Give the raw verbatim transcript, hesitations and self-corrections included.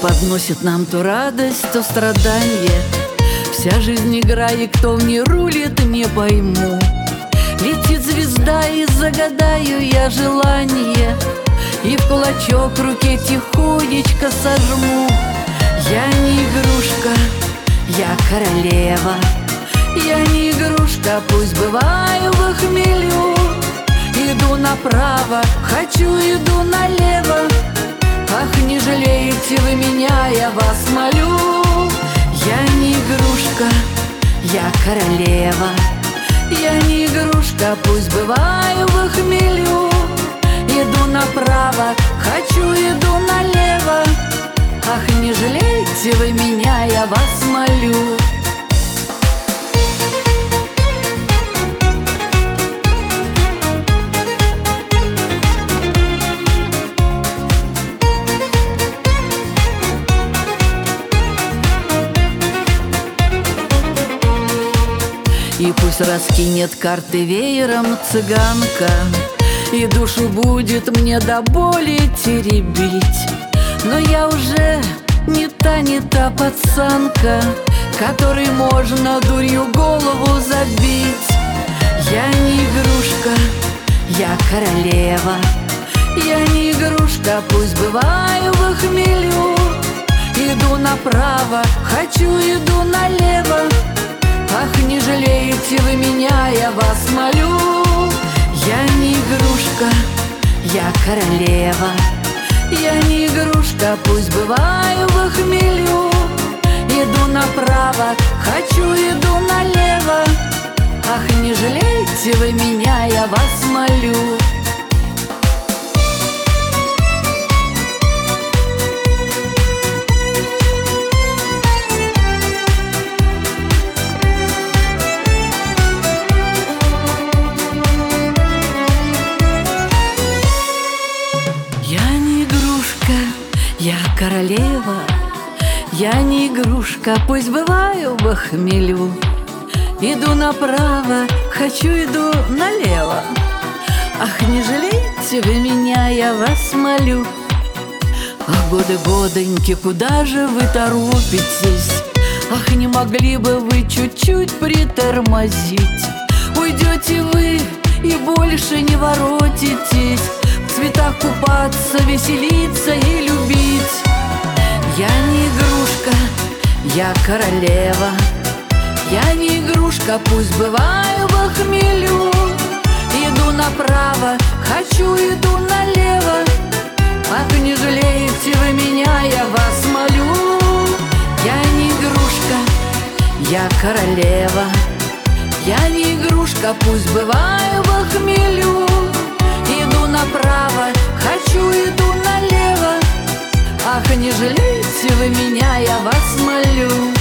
Подносит нам то радость, то страдание. Вся жизнь игра, и кто в ней рулит, не пойму. Летит звезда, и загадаю я желание, и в кулачок руке тихонечко сожму. Я не игрушка, я королева. Я не игрушка, пусть бываю в хмелю. Иду направо, хочу, иду налево. Ах, не жалеете вы меня, я вас молю. Я не игрушка, я королева. Я не игрушка, пусть бываю в хмелю. Иду направо, хочу, иду налево. Ах, не жалейте вы меня, я вас молю. И пусть раскинет карты веером цыганка, и душу будет мне до боли теребить. Но я уже не та, не та пацанка, которой можно дурью голову забить. Я не игрушка, я королева. Я не игрушка, пусть бываю в хмелю. Иду направо, хочу, иду налево. Ах, не жалеете вы меня, я вас молю. Я не игрушка, я королева. Я не игрушка, пусть бываю в хмелю. Иду направо, хочу, иду налево. Ах, не жалейте вы меня, я вас молю. Я королева, я не игрушка, пусть бываю в хмелю. Иду направо, хочу, иду налево. Ах, не жалейте вы меня, я вас молю. Ах, годы, годоньки, куда же вы торопитесь? Ах, не могли бы вы чуть-чуть притормозить? Уйдете вы и больше не воротитесь, в цветах купаться, веселиться и любить. Я не игрушка, я королева. Я не игрушка, пусть бываю в хмелю. Иду направо, хочу, иду налево. Ах, не жалеете вы меня, я вас молю. Я не игрушка, я королева. Я не игрушка, пусть бываю в хмелю. Иду направо, хочу, иду налево. Ах, не жалейте вы меня, я вас молю.